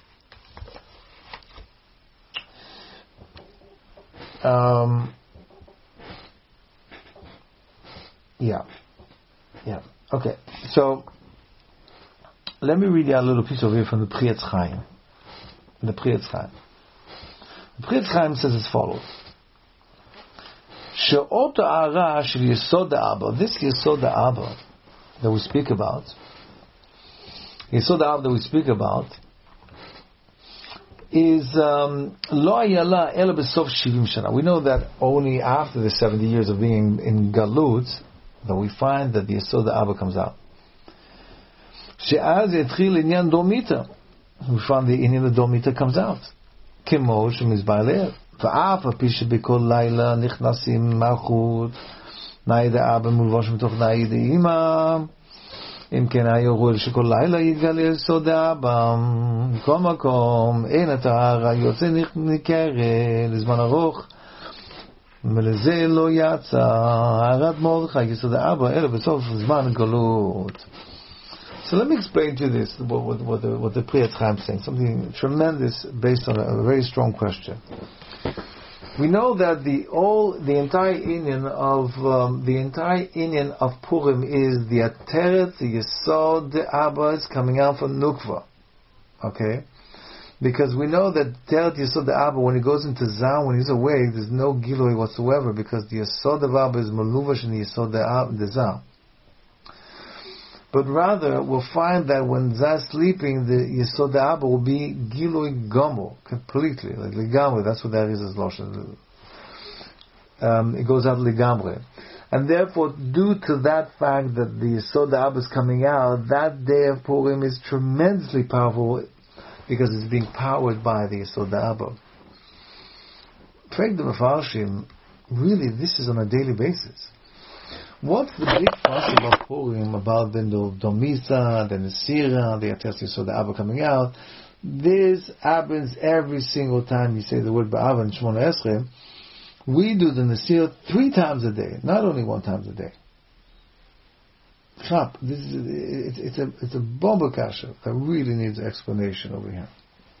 Okay, so let me read you a little piece over here from the Priyatz Chaim. The Priyatz Chaim says as follows: She'ot ha'ara shel Yesod ha'Abba. This Yesod ha'Abba that we speak about, is lo ayala ela besof 70 shana. We know that only after the 70 years of being in Galut that we find that the Yesod Abba comes out. She'az yetchil inyan domita. We find the inyan of domita comes out. Kemo shemizbar le'er. Va'af api shebekol laila nichnasim malchut na'id Abba mulvosh mitoch na'id ima. אם כן היורול שכל לילה יתגלה סוד האבא, מכל מקום אין הטהרה יוצא ניכרת לזמן ארוך, ולזה לא יצא הערת מרדכי יסוד האבא אלא בסוף זמן גלות. So let me explain to you this, what the Priyatz Chaim is saying, something tremendous based on a very strong question. We know that the entire inyan of Purim is the Ateret, the Yesod, the Abba is coming out from Nukva. Okay? Because we know that Ateret Yesod the Abba, when he goes into Zah, when he's away, there's no Giloi whatsoever, because the Yesod of Abba is Maluvash and the Yesod the Zah. But rather, we'll find that when Zah is sleeping, the Yesod Abba will be Giloi Gomel, completely, like Ligamre. That's what that is as Loshen. It goes out Ligamre. And therefore, due to that fact that the Yesod Abba is coming out, that day of Purim is tremendously powerful because it's being powered by the Yesod Abba. Frag the Mefarshim, really, this is on a daily basis. What's the big fuss about Purim, about the Domisa, the Nesira, the Ateret Yesod Abba coming out? This happens every single time you say the word Ba'ava and Shemona Esrei. We do the Nesira 3 times a day, not only 1 time a day. Chap, it's a bomba kasha that really needs explanation over here.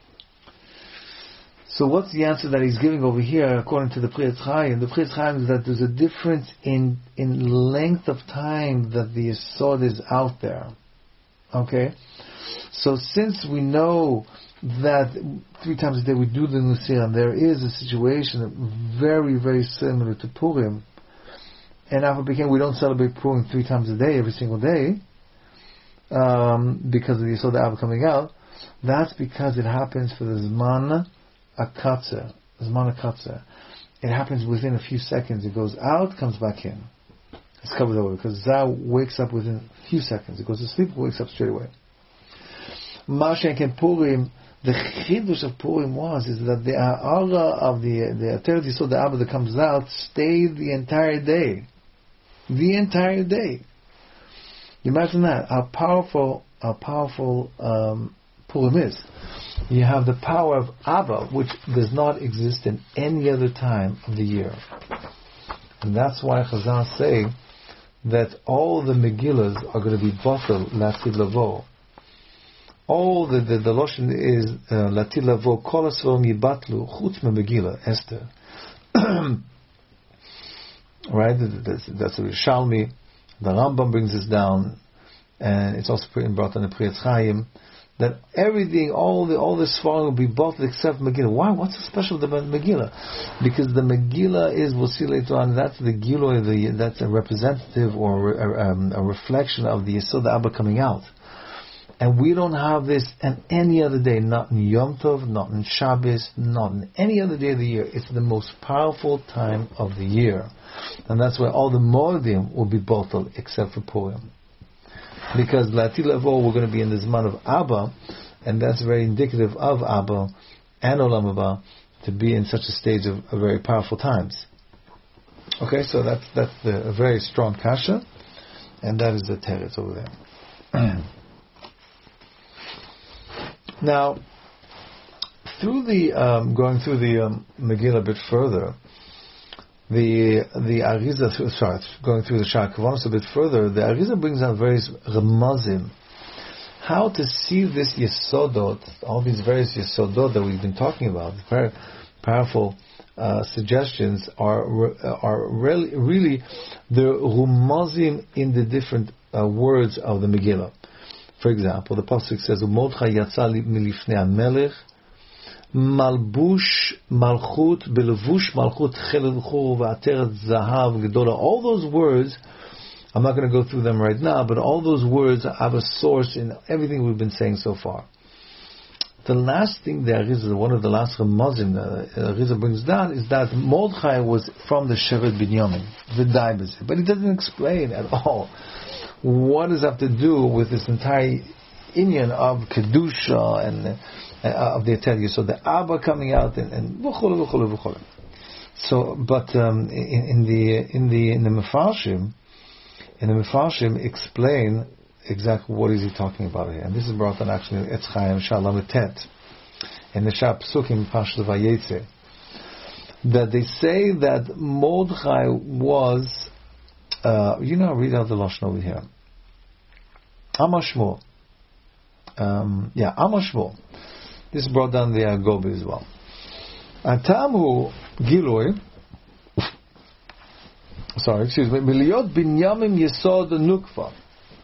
So what's the answer that he's giving over here according to the Pri Etz Chaim? The Pri Etz Chaim is that there's a difference in length of time that the Yesod is out there. Okay? So since we know that 3 times a day we do the Nusir, and there is a situation very, very similar to Purim, and after we don't celebrate Purim 3 times a day, every single day, because of the Yesod Abba coming out, that's because it happens for the Zman Akatzer. It happens within a few seconds. It goes out, comes back in. It's covered over because Zah wakes up within a few seconds. It goes to sleep, wakes up straight away. Mashenk and Purim, the chidush of Purim is that the aura of the Ateret Yisod the Abba that comes out stayed the entire day. The entire day. You imagine that how powerful Purim is. You have the power of Abba, which does not exist in any other time of the year. And that's why Chazal say that all the Megillas are going to be Batel Latid Lavo. All the Loshen is Latid Lavo, Kol HaSvarim Yibatlu, Chutz Megillah, Esther. Right? That's the Rishalmi. The Rambam brings this down, and it's also brought on the Pri Etz Chaim, that everything, all the Sfarim will be bought except Megillah. Why? What's so special about Megillah? Because the Megillah is, we'll see later on, that's the Gilui, that's a representative or a reflection of the Yesod Abba coming out. And we don't have this on any other day, not in Yom Tov, not in Shabbos, not in any other day of the year. It's the most powerful time of the year. And that's why all the Moedim will be bottled except for Purim. Because Latil Avo, we're going to be in the Zman of Abba, and that's very indicative of Abba and Olam Abba to be in such a stage of very powerful times. Okay, so that's a very strong kasha, and that is the teretz over there. Now, through the going through the Megillah a bit further, the Arizah, going through the Sha'ar HaKavanos a bit further, the Arizah brings out various remazim, how to see this Yesodot, all these various Yesodot that we've been talking about, very powerful suggestions are really the remazim in the different words of the Megillah. For example, the pasuk says, "Mordechai yatsa milifnei hamelech, malbush malchut belevush malchut chelel chur v'ateret zahav gedola." All those words, I'm not going to go through them right now, but all those words have a source in everything we've been saying so far. The last thing there is, one of the last remazim that Rizah brings down, is that Mordechai was from the Shevet Binyamin, v'dai b'zeh, but he doesn't explain at all what does that have to do with this entire inyan of kedusha and of the Ateret Yisod, the Abba coming out and v'chol v'chol v'chol. So, but in the Mefarshim explain exactly what is he talking about here, and this is brought on actually Etz Chaim Shalom Tet in the Sha'ar Psukim Parshas Vayetze, that they say that Mordechai was, read out the lashon over here. Amashmo. Amashmo. This brought down the Gobi as well. Atamu Giloi. Miliot Binyamim Yesod Nukva.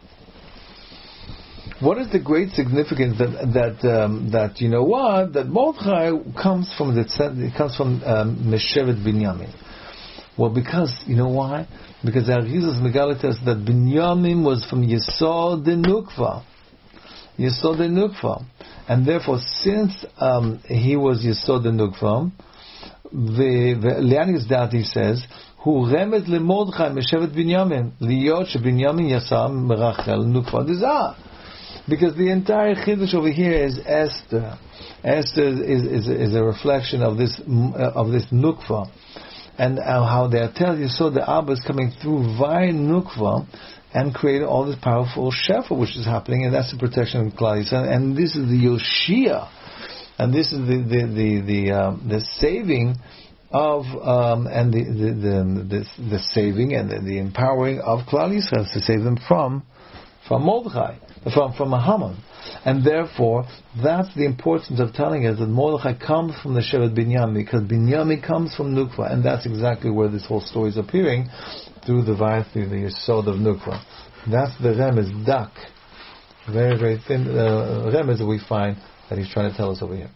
What is the great significance that you know what, that Mordechai comes from Meshevet Binyamin? Well, because you know why? Because the Arizas Megala tells that Binyamin was from Yesod Nukva. Yesod Nukva. And therefore, since he was Yesod Nukva, the Leanis Dati says, Hu remed leMordechai Meshevet Binyamin, liyot sheBinyamin yasam merachel Nukva dizah. Because the entire Chiddush over here is Esther. Esther is a reflection of this Nukva. And how they tell you, so the Abba is coming through via Nukva and create all this powerful Shefa which is happening, and that's the protection of Klal Yisrael. And this is the Yoshia, and this is the saving of and the saving and the empowering of Klal Yisrael to save them from from Mordechai, from Haman. And therefore, that's the importance of telling us that Mordechai comes from the Shevet Binyamin, because Binyamin comes from Nukva, and that's exactly where this whole story is appearing, through the Yesod of Nukva. That's the remez, dak. Very, very thin remez that we find that he's trying to tell us over here.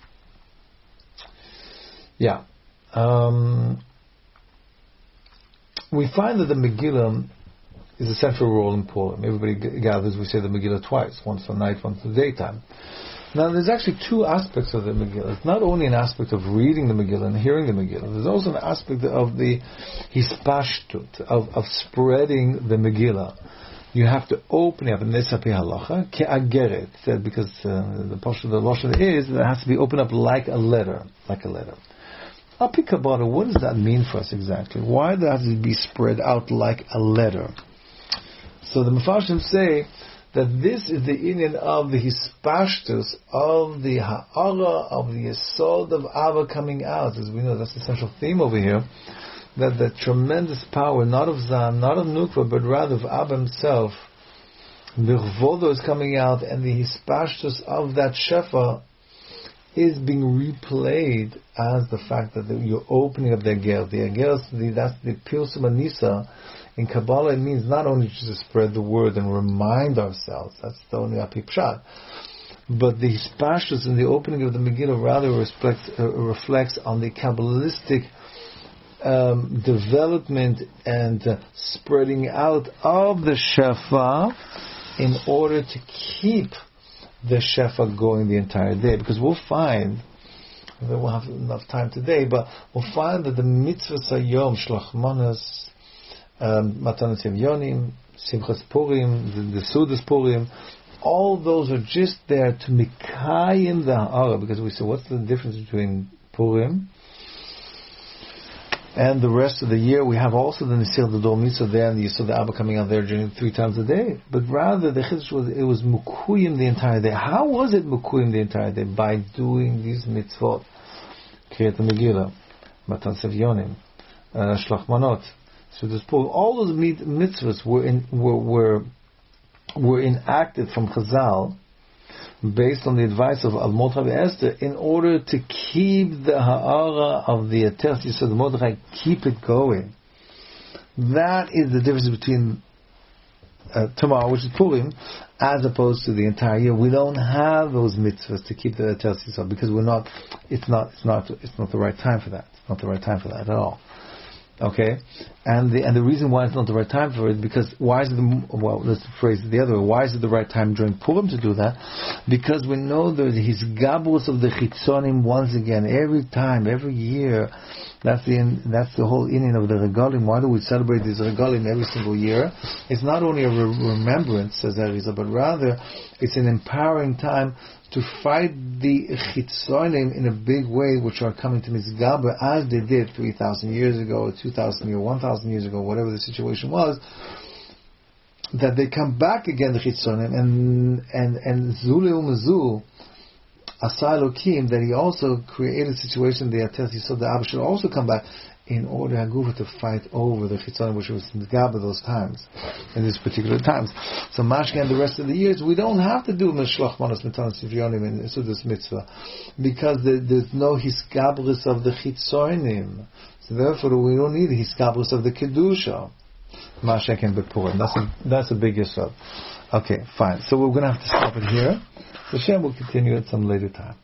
Yeah. We find that the Megillah is a central role in Purim. Everybody gathers, we say the Megillah twice, once at night, once in the daytime. Now there's actually two aspects of the Megillah. It's not only an aspect of reading the Megillah and hearing the Megillah, there's also an aspect of the hispashtut, of spreading the Megillah. You have to open up, and Nesapi Halacha, Ke'ageret, said, because the Pasha, the Lashon is, that it has to be opened up like a letter. Api Kabbalah, what does that mean for us exactly? Why does it be spread out like a letter? So the Mefarshim say that this is the inyan of the hispashtus, of the ha'ara, of the yesod of Ava coming out. As we know, that's the central theme over here, that the tremendous power, not of Zan, not of Nukva, but rather of Abba himself, Birvodo is coming out, and the hispashtus of that shefa is being replayed as the fact that you're opening up the Egel. The Egel, that's the Pirsum Anisa. In Kabbalah, it means not only just to spread the word and remind ourselves, that's the only Api Pshat, but the hispashtus in the opening of the Megillah rather reflects on the Kabbalistic development and spreading out of the Shefa in order to keep the Shefa going the entire day. Because we'll find, we won't have enough time today, but we'll find that the mitzvahs hayom, shlach manas, Matanas Yonim, Simchas Purim, the Sudas Purim, all those are just there to mikayim the ha'ara, because we say, what's the difference between Purim and the rest of the year? We have also the Nisir, the Dor Mitzvah there, and the Yisod Abba coming out there during 3 times a day. But rather, the Chiddush was mukuyim the entire day. How was it mukuyim the entire day? By doing these mitzvot. Kriyat Megillah, Matan Sevyonim, Shlach Manot. So all those mitzvahs were enacted from Chazal based on the advice of Mordechai Esther in order to keep the ha'ara of the Ateres Yisod Mordechai, keep it going. That is the difference between tomorrow, which is Purim, as opposed to the entire year. We don't have those mitzvahs to keep the Ateres Yisod because it's not the right time for that. It's not the right time for that at all. Okay, and the reason why it's not the right time for it, because why is it let's phrase it the other way. Why is it the right time during Purim to do that? Because we know that his gabus of the chitzonim once again, every year. That's the whole inyan of the regalim. Why do we celebrate these regalim every single year? It's not only a remembrance, says Arizal, but rather it's an empowering time to fight the chitzonim in a big way, which are coming to Mizgaber as they did 3,000 years ago, 2,000 years, 1,000 years ago, whatever the situation was. That they come back again, the chitzonim, and Zule Umazu, Asai Elokim, that he also created a situation the Ateres Yisod the Abba should also come back in order Hagufa to fight over the Chitzonim, which was Mizgaber those times, in these particular times. So Mashke and the rest of the years, we don't have to do Meshlach Manos Metanas Sivyonim and Sudas Mitzvah, because there's no Hiskabris of the Chitzonim. So therefore we don't need Hiskabris of the Kedusha. Mashke and Bepurim. That's a big issue. Okay, fine. So we're going to have to stop it here. So Hashem will continue at some later time.